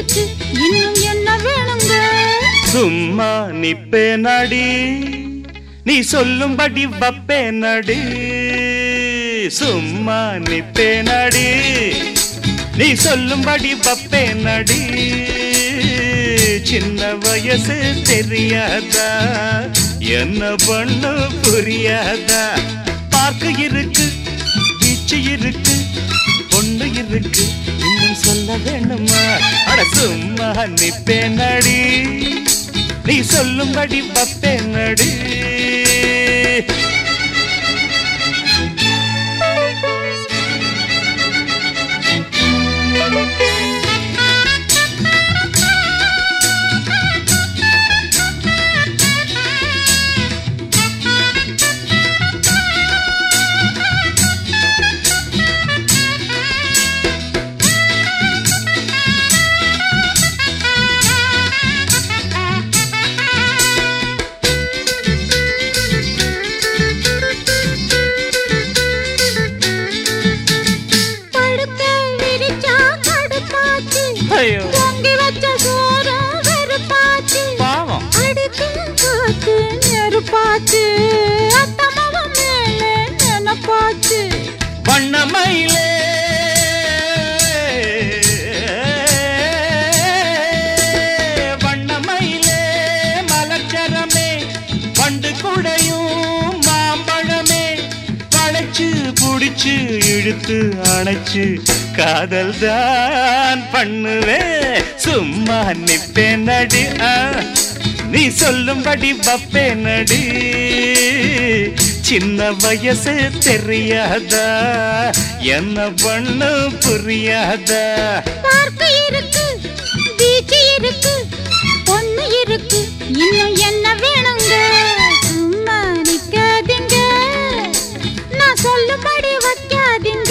இருக்கு இன்னும் என்ன வேணுங்க? சும்மா நிப்பேனடி நீ சொல்லும்படி வப்பேனடி. சும்மா நிப்பேனடி நீ சொல்லும்படி வப்பேனடி. சின்ன வயசு தெரியாதா என்ன பண்ணு புரியாதா? பார்க்க இருக்கு பீச்சு இருக்கு பொண்ணு இருக்கு இன்னும் சொல்ல வேணுமா? அட சும்மா நிப்பேனடி நீ சொல்லும்படி வப்பேனடி. பொங்கி வச்ச சோறும் வெறுப்பாச்சு. பாவம் அடுக்கும் காத்து நெருப்பாச்சு. அத்தமாவும் மேலே நினைப்பாச்சு. வண்ணமயிலே வண்ணமயிலே மலர்ச்சரமே பண்டு குடையும் மாம்பழமே வளைச்சு புடிச்சு இழுத்து அணைச்சு காதல் தான் பண்ணுவேன். சும்மா நிப்பேனடி நீ சொல்லும்படி வப்பேனடி. சின்ன வயசு தெரியாதா என்ன பண்ணு புரியாதா? பார்க்க இருக்கு பீச்சு இருக்கு பொண்ணு இருக்கு இன்னும் என்ன வேணுங்க? சும்மா நிக்காதீங்க நான் சொல்லும்படி வைக்காதீங்க.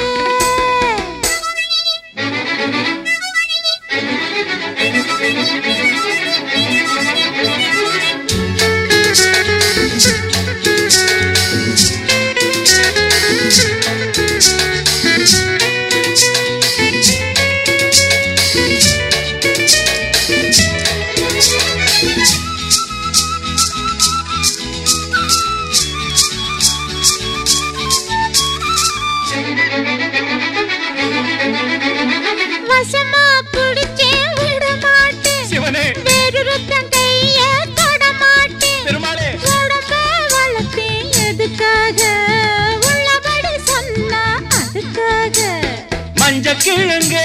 வசமா பிடிச்சேன் விட மாட்டேன். சிவனே வேறொருத்தன் கைய தொட மாட்டேன். பெருமாளே உடம்ப வளர்த்தேன் எதுக்காக? உள்ளபடி சொன்னா அதுக்காக. மஞ்ச கிழங்கே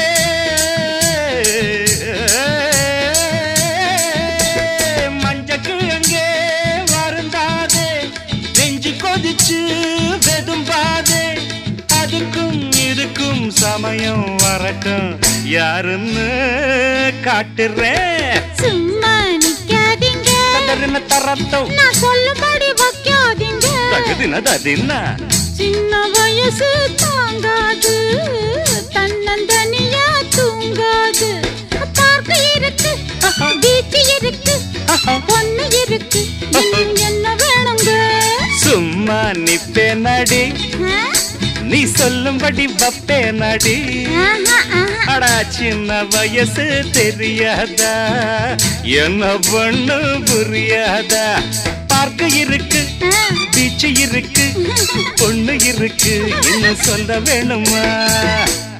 மஞ்ச கிழங்கே வருந்தாதே நெஞ்சு கொதிச்சு வெதும்பாதே. அதுக்கும் இதுக்கும் சமயம் வரட்டும் யாருன்னு காட்டுறேன். சும்மா நிக்காதீங்க தரட்டும் நான் சொல்லும்படி வைக்காதீங்க. தகுதினா சின்ன வயசு தாங்காது தன்னந்தனியா தூங்காது. பார்க்க இருக்கு பீச்சு இருக்கு பொண்ணு இருக்கு இன்னும் என்ன வேணுங்க? சும்மா நிப்பேனடி நீ சொல்லும்படி வப்பேனடி. அடா சின்ன வயசு தெரியாதா என்ன பண்ணு புரியாதா? பார்க்க இருக்கு பீச்சு இருக்கு பொண்ணு இருக்கு இன்னும் சொல்ல வேணுமா?